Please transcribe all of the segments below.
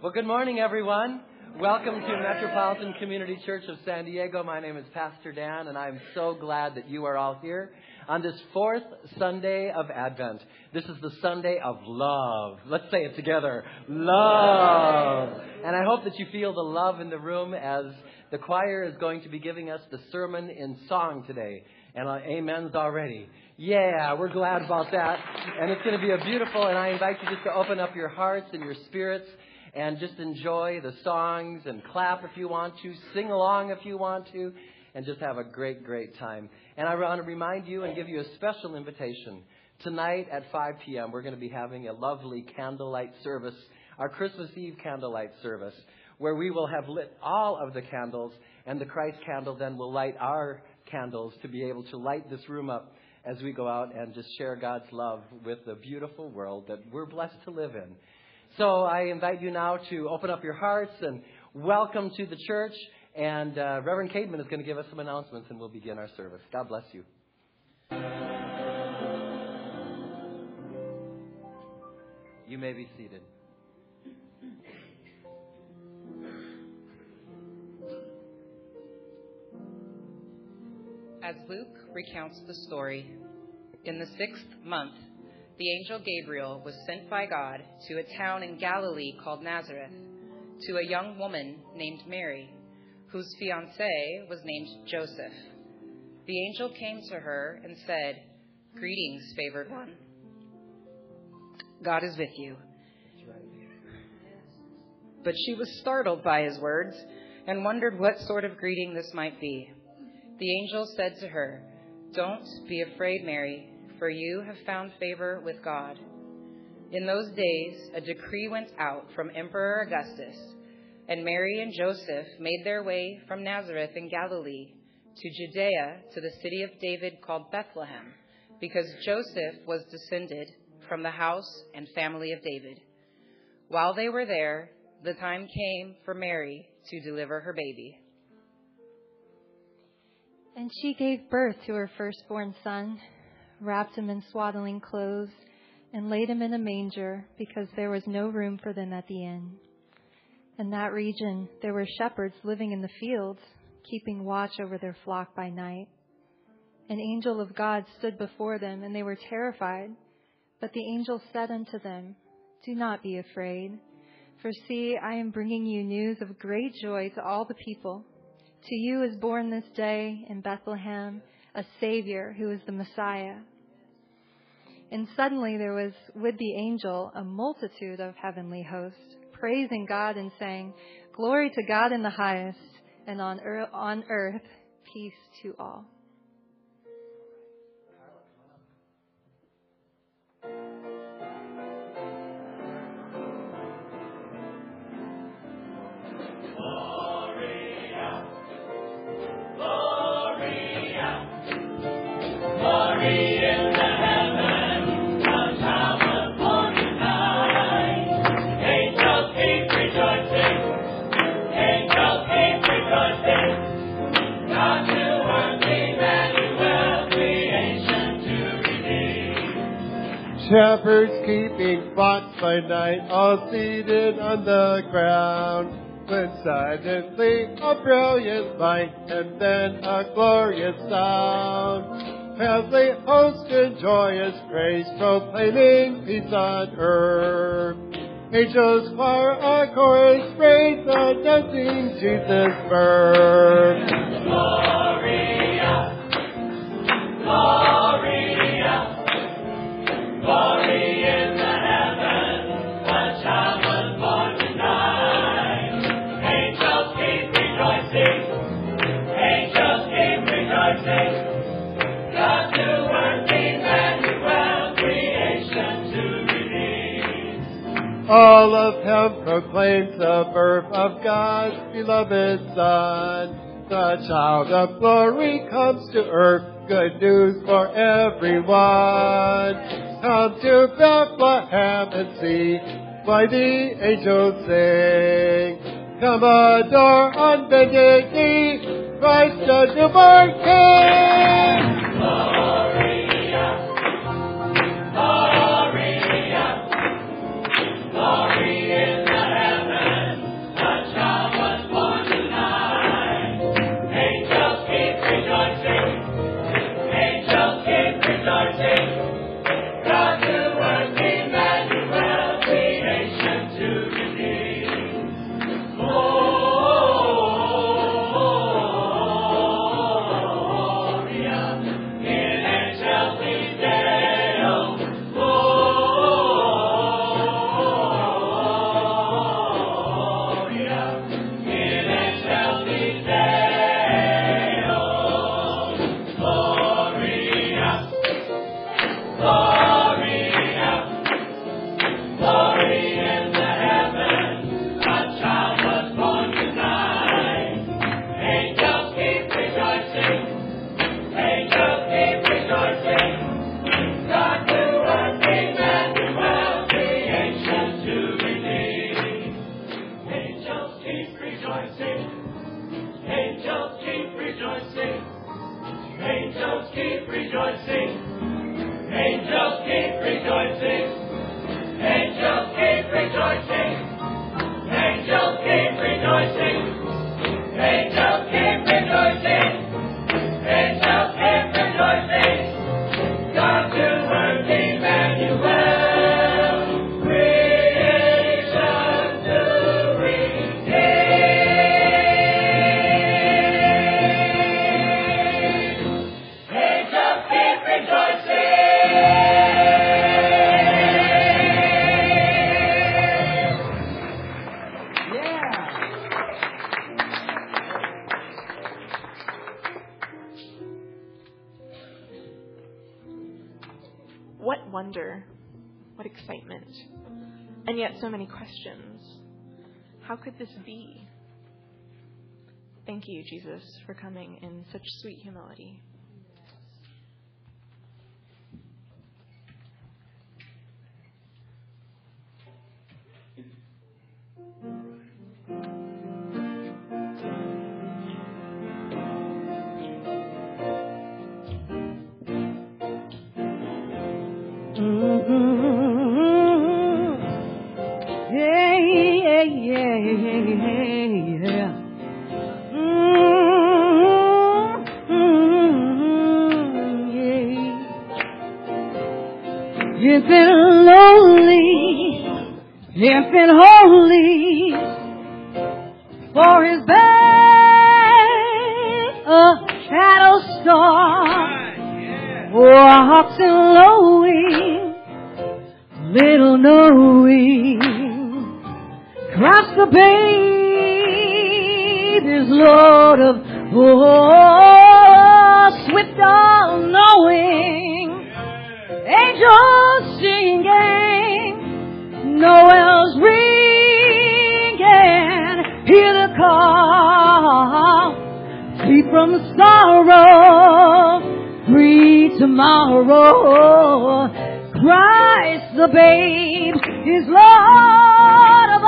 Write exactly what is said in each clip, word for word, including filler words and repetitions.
Well, good morning, everyone. Welcome to Metropolitan Community Church of San Diego. My name is Pastor Dan, and I'm so glad that you are all here on this fourth Sunday of Advent. This is the Sunday of love. Let's say it together. Love. And I hope that you feel the love in the room as the choir is going to be giving us the sermon in song today. And uh, amens already. Yeah, we're glad about that. And it's going to be a beautiful, and I invite you just to open up your hearts and your spirits and just enjoy the songs and clap if you want to, sing along if you want to, and just have a great, great time. And I want to remind you and give you a special invitation. Tonight at five p.m., we're going to be having a lovely candlelight service, our Christmas Eve candlelight service, where we will have lit all of the candles, and the Christ candle then will light our candles to be able to light this room up as we go out and just share God's love with the beautiful world that we're blessed to live in. So I invite you now to open up your hearts and welcome to the church. And uh, Reverend Cademan is going to give us some announcements, and we'll begin our service. God bless you. You may be seated. As Luke recounts the story, in the sixth month, the angel Gabriel was sent by God to a town in Galilee called Nazareth, to a young woman named Mary, whose fiancé was named Joseph. The angel came to her and said, "Greetings, favored one. God is with you." But she was startled by his words and wondered what sort of greeting this might be. The angel said to her, "Don't be afraid, Mary, for you have found favor with God. In those days, a decree went out from Emperor Augustus, and Mary and Joseph made their way from Nazareth in Galilee to Judea to the city of David called Bethlehem, because Joseph was descended from the house and family of David. While they were there, the time came for Mary to deliver her baby. And she gave birth to her firstborn son, wrapped him in swaddling clothes, and laid him in a manger, because there was no room for them at the inn. In that region there were shepherds living in the fields, keeping watch over their flock by night. An angel of God stood before them, and they were terrified. But the angel said unto them, "Do not be afraid, for see, I am bringing you news of great joy to all the people. To you is born this day in Bethlehem a Savior, who is the Messiah." And suddenly there was with the angel a multitude of heavenly hosts, praising God and saying, "Glory to God in the highest, and on earth, on earth peace to all." Shepherds keeping watch by night, all seated on the ground, when silently a brilliant light, and then a glorious sound. Heavenly host in joyous praise, proclaiming peace on earth. Angels choir a chorus praise, announcing Jesus' birth. Gloria, Gloria. Glory in the heavens, a child was born tonight. Angels keep rejoicing, angels keep rejoicing. God to work, Emmanuel, creation to redeem. All of heaven proclaims the birth of God's beloved Son. The child of glory comes to earth, good news for everyone. Come to Bethlehem and see why the angels sing. Come adore on bended knee, Christ the newborn King. Gloria, Gloria, glory in the heavens. rejoicing. Angels keep rejoicing. Angels keep rejoicing. Angels keep rejoicing. Angels keep rejoicing. Angels keep rejoicing. Angels keep rejoicing. Angels keep rejoicing. God to work Emmanuel. Creation to redeem. Angels keep rejoicing. What wonder, what excitement, and yet so many questions. How could this be? Thank you, Jesus, for coming in such sweet humility. You've been lonely, you've been holy, for his bed a shadow storm, walks in lowing, little knowing, Christ the babe is Lord of all, swift all knowing. Angels singing, Noel's ringing, hear the call, free from sorrow, free tomorrow. Christ the babe is Lord of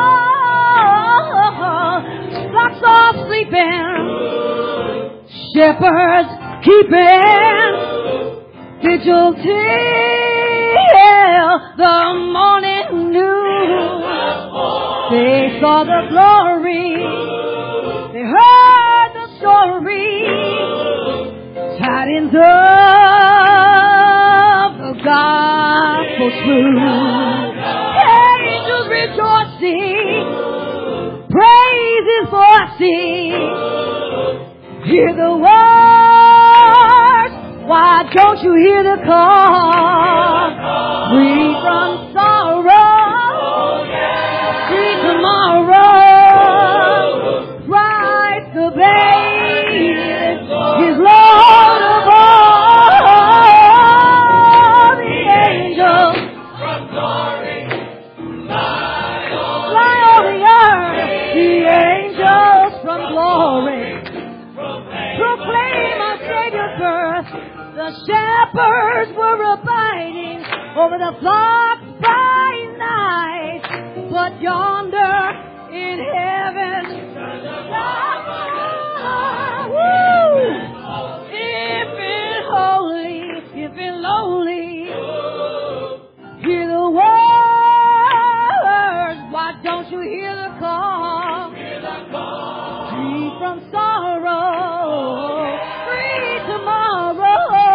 all. Flocks are sleeping, shepherds keeping vigil till the morning noon. They saw the glory, they heard the story, tidings of the gospel truth. Angels rejoicing, praises voicing, hear the words. Why don't you hear the call? Free from sorrow, free tomorrow. Christ the babe is Lord of all. The angels from glory fly on the earth. The angels from glory proclaim our Savior's birth. The shepherds were abiding over the flock by night, but yonder in heaven, ah, woo, infant holy, infant lowly, hear the words. Why don't you hear the call? Free from sorrow, free tomorrow.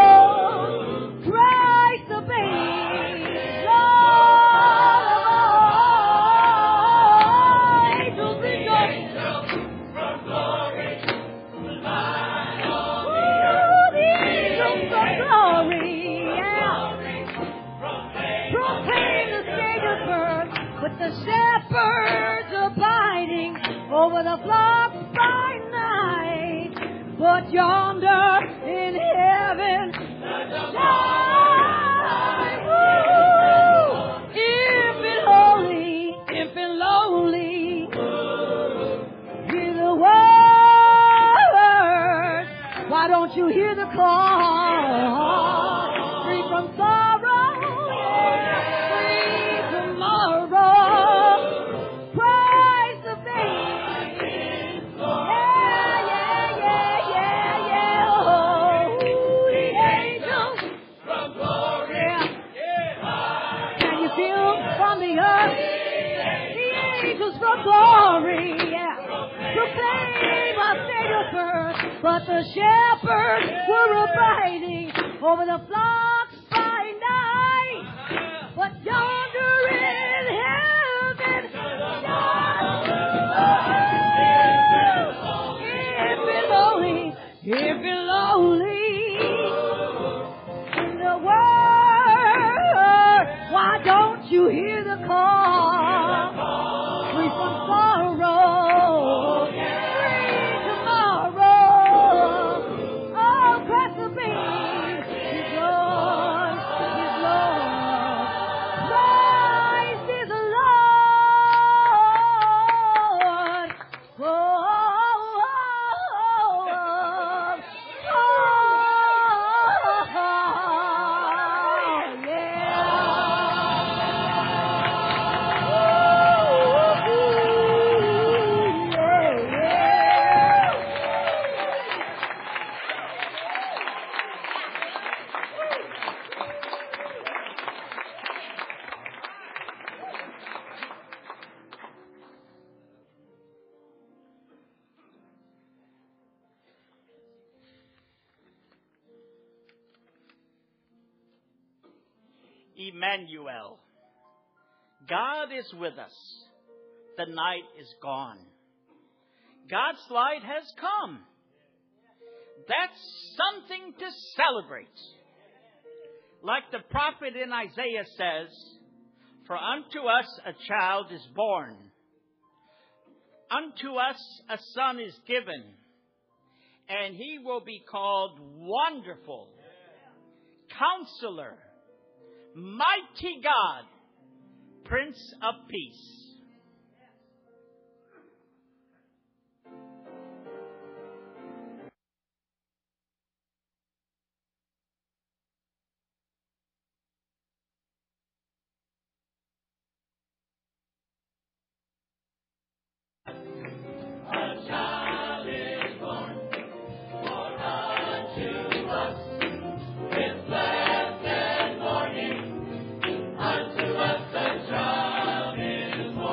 The shepherds abiding over the flock by night, but yonder in heaven, shine, infant holy, infant lowly, hear the words. Why don't you hear the call? Free from sorrow, free tomorrow. Christ the babe angels from glory, yeah, proclaim our Savior's birth. But the shepherds were abiding over the flocks by night. But yonder in heaven, if it's lonely, if it's lonely in the world, why don't you hear the call? Free from sorrow, free tomorrow. Oh, Christ the babe, His Lord, His Lord. Christ is the Lord. Oh, oh, oh, oh, Emmanuel. God is with us. The night is gone. God's light has come. That's something to celebrate. Like the prophet in Isaiah says, for unto us a child is born. Unto us a son is given. And he will be called Wonderful, Counselor, Mighty God, Prince of Peace. Unto us a child is born.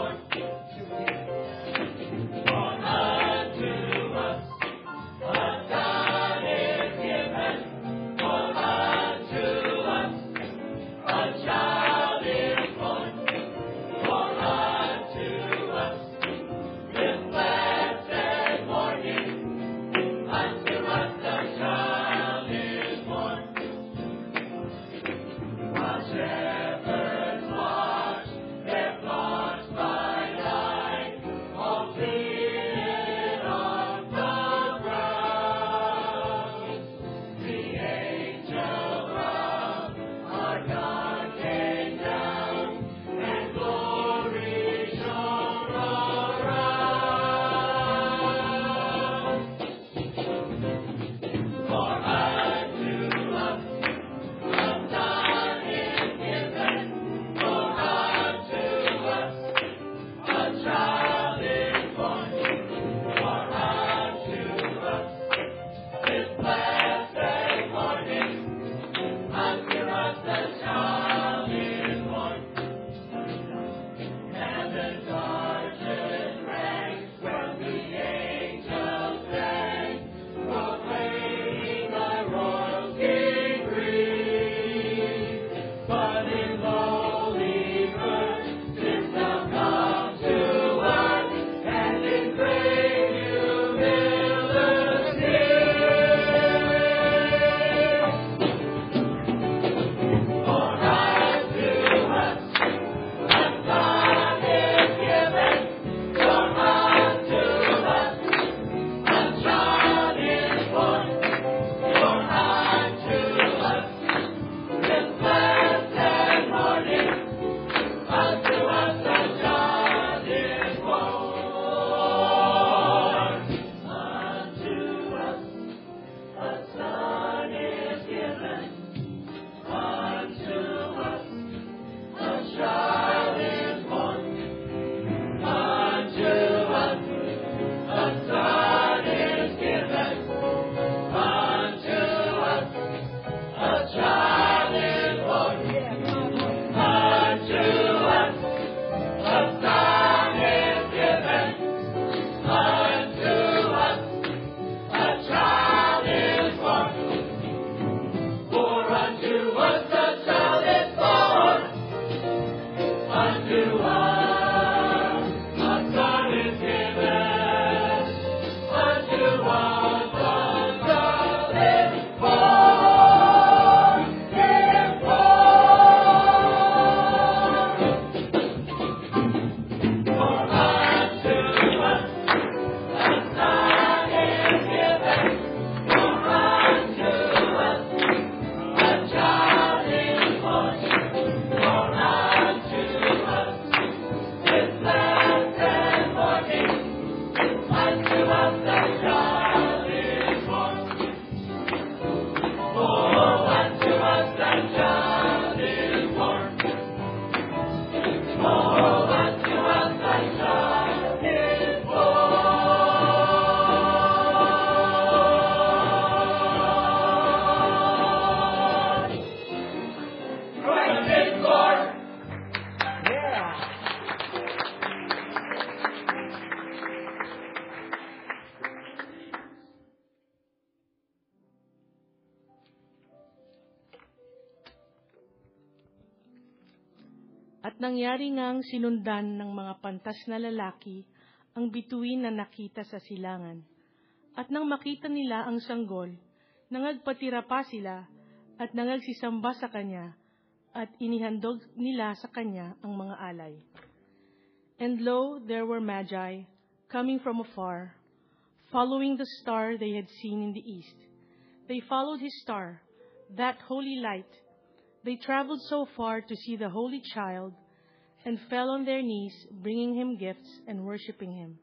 nangyari ngang sinundan ng mga pantas na lalaki ang bituin na nakita sa silangan. At nang makita nila ang sanggol, nangagpatira pa sila at nangagsisamba sa kanya at inihandog nila sa kanya ang mga alay. And lo, there were magi coming from afar, following the star they had seen in the east. They followed his star, that holy light. They traveled so far to see the holy child and fell on their knees, bringing him gifts and worshiping him.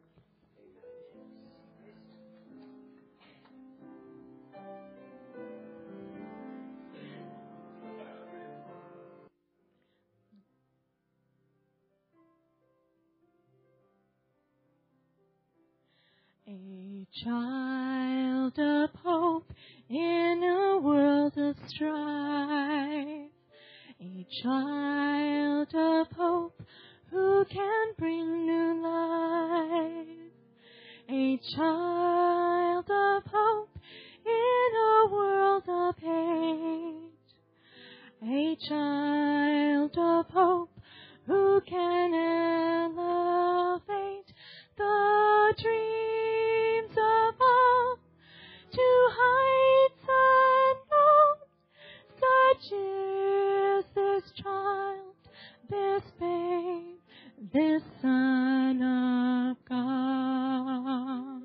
A child of hope in a world of strife. A child of hope who can bring new life. A child of hope in a world of hate. A child of hope who can elevate the dreams of all to heights unknown. Such is this child, this babe, this Son of God.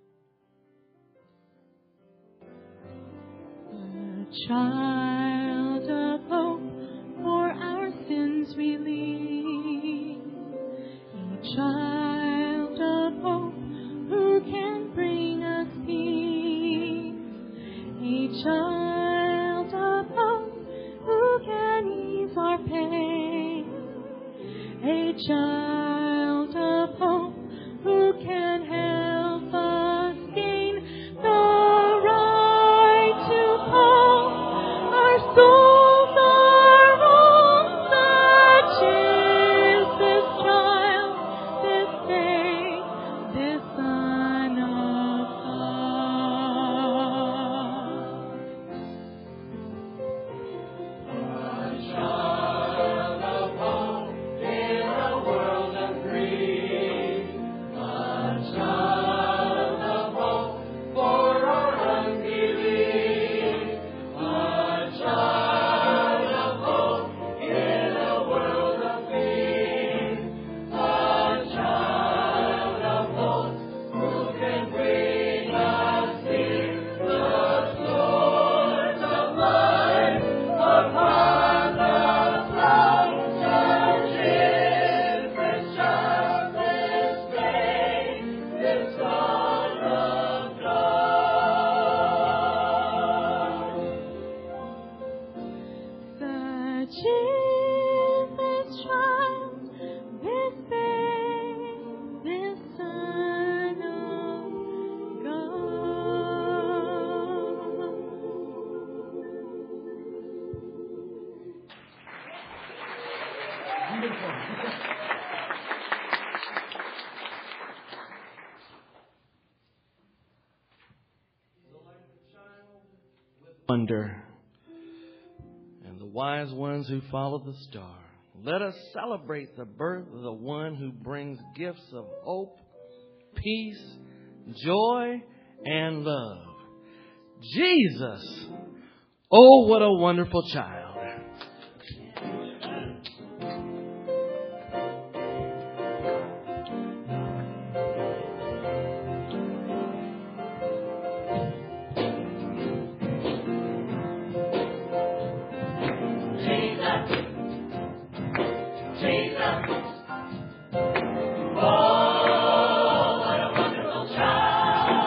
A child of hope for our sins relief. A child of hope who can bring us peace. A child of hope who can ease our pain. A child of hope who can help us gain the right to call our souls our own. Such is this child, this babe, this Son of God. A child of hope in a world of grief. A child of hope for our unbelief. A child of hope in a world of peace. A child of hope who can bring us peace. The Lord of life upon the throne. Such is this child, this babe, this Son of God. Such is this child, this babe, this Son of Wonder, and the wise ones who follow the star. Let us celebrate the birth of the one who brings gifts of hope, peace, joy, and love. Jesus! Oh, what a wonderful child.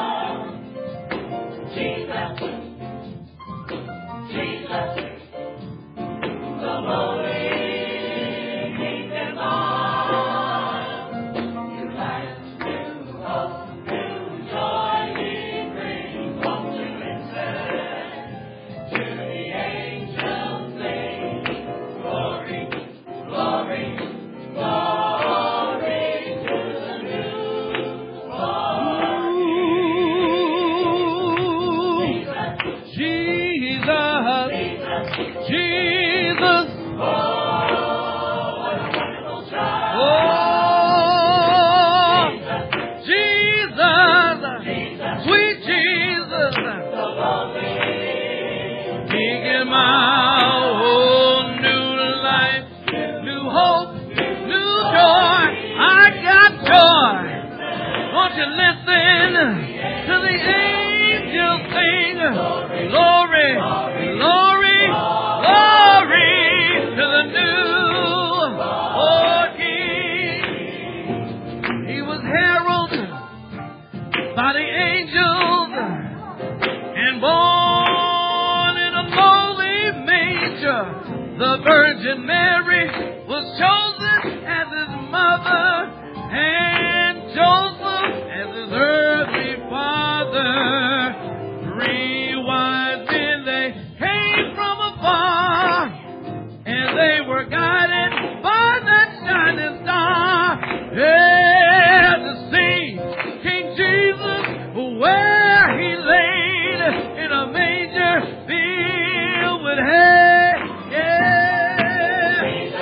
Jesus, you listen to the angels sing? Glory, glory, glory to the newborn King. He was heralded by the angels and born in a lowly manger. The Virgin Mary was chosen as his mother, and Joseph as his earthly father. Three wise men, they came from afar, and they were guided by that shining star. Yeah, to see King Jesus where he laid in a manger filled with hay. Yeah,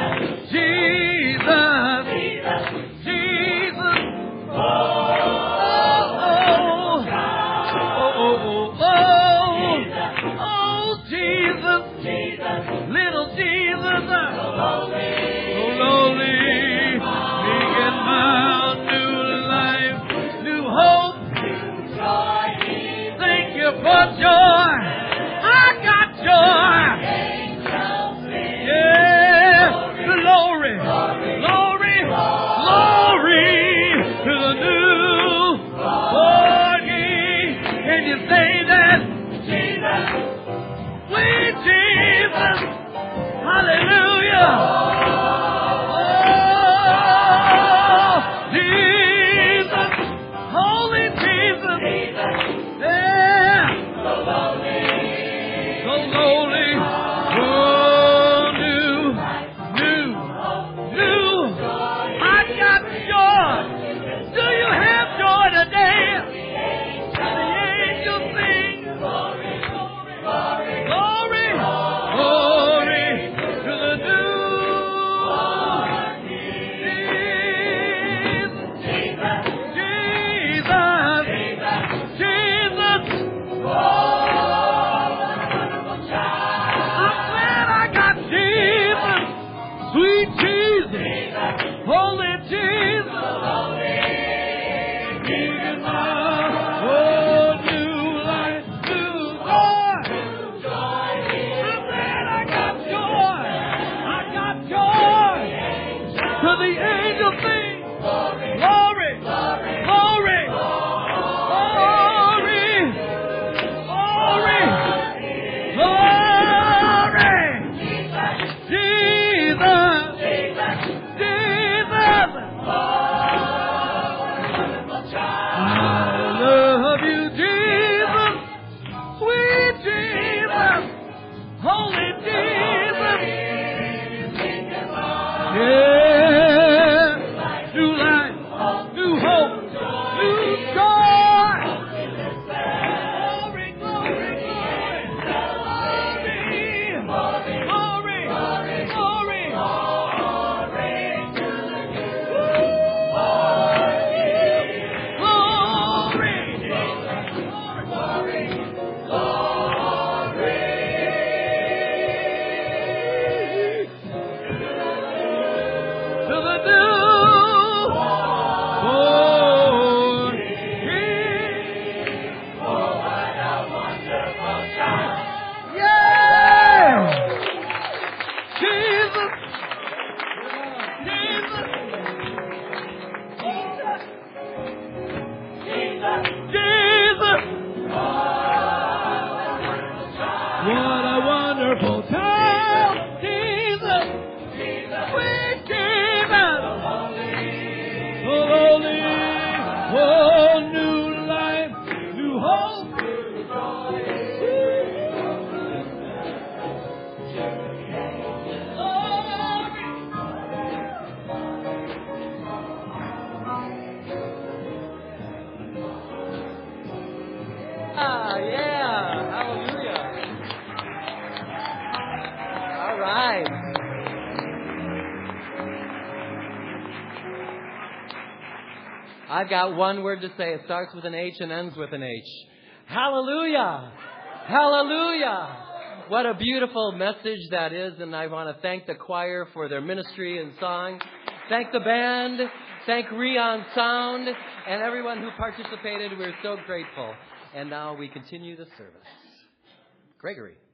Jesus, Jesus, oh, oh, oh, oh, oh, oh, Jesus, little Jesus, so lonely, big and mild, new life, new hope. Thank you for joy. I got joy. Yeah, glory, glory, glory to the newborn King. Can you say that? Jesus, sweet Jesus, hallelujah. Oh, Jesus, holy Jesus, yeah, so lonely, so lonely. Oh, new, new, new. I got joy. Do you have joy today? The angels sing. Glory, glory, glory to the newborn Jesus, Jesus, Jesus. I'm glad I got Jesus, sweet Jesus, holy Jesus. Big and mild, oh, new life, new joy. I'm glad I got joy. I got joy. To the angels sing. Glory, glory, glory, glory, glory, glory. Jesus, Jesus, I love you, Jesus, sweet Jesus, holy Jesus. Yeah, new life, new hope, new joy. Glory, glory, glory, glory, glory, glory, to the newborn King. Yeah! Jesus! Jesus! Jesus! What a wonderful time! Jesus! Sweet Jesus! So lonely! Oh, new life, new hope! Ah, yeah. Hallelujah. All right. I've got one word to say. It starts with an H and ends with an H. Hallelujah. Hallelujah. What a beautiful message that is. And I want to thank the choir for their ministry and song. Thank the band Thank Rion Sound and everyone who participated. We're so grateful. And now we continue the service. Gregory.